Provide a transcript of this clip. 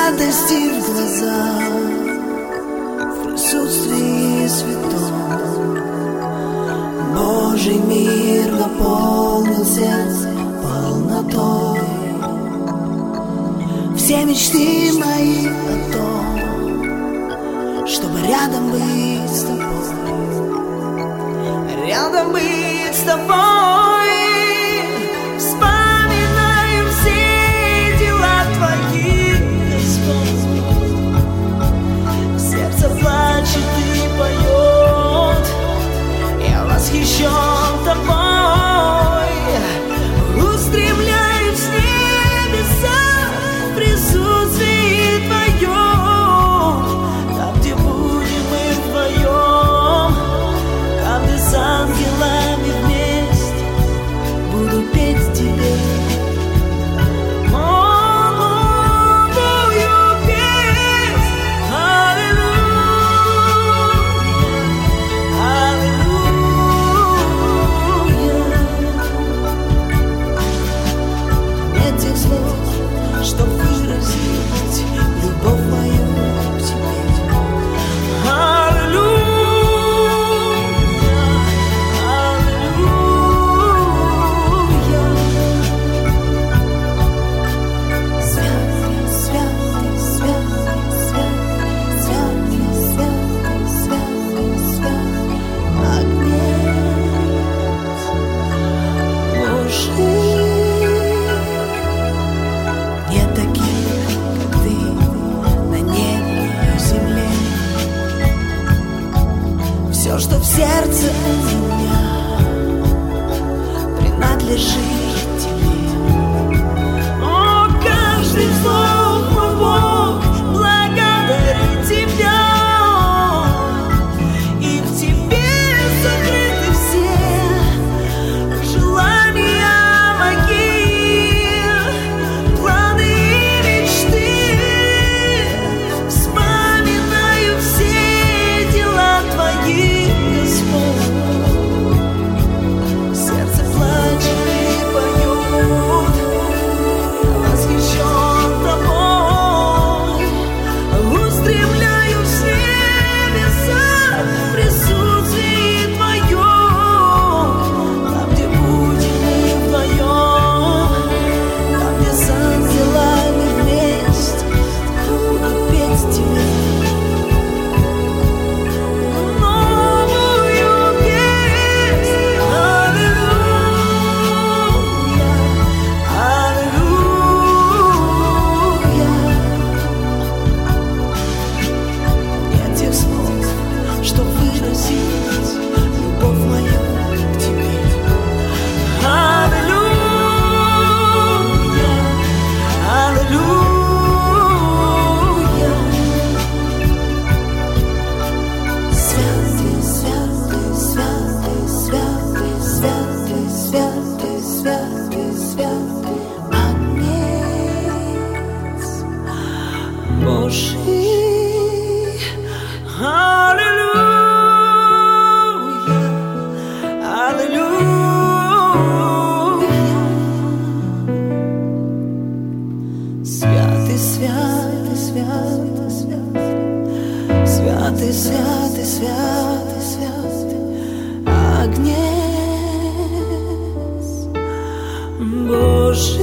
радости в глазах, в присутствии святом. Божий мир наполнил сердце полнотой. Все мечты мои о том, чтобы рядом быть с тобой, рядом быть с тобой. Вспоминаю все дела твои, Господь. Сердце плачет и поет, я восхищен тобой. Устремляюсь в небеса в присутствии твоем. Там, где будем мы вдвоем, там, где с ангелами вместе буду петь тебе новую песнь. Нет тех слов, чтоб выразить любовь мою к тебе. Аллилуйя, аллилуйя. Святый, святый, святый, святый, святый, святый, святый, святый, Агнец Божий. Нет таких, как ты, на небе и земле. Все, что в сердце у меня, принадлежит тебе. О, каждый вздох, мой Бог, благодарит тебя. И в тебе закрыты все желания мои, планы и мечты. Вспоминаю все дела твои, Господь. Сердце плачет и поет, восхищен тобой. Устремляюсь в небеса в присутствии твоем. Там, где будем мы вдвоем, там, где с ангелами вместе буду петь тебе новую песнь. Аллилуйя, аллилуйя. Нет тех слов, чтоб выразить любовь мою к тебе. Аллилуйя, аллилуйя. Святый, святый, святый, святый, святый, святый, святый, святый, Агнец Божий. Аллилуйя, аллилуйя. Святый, святый, святый, святый, святый, святый, святый, святый, Агнец Божий.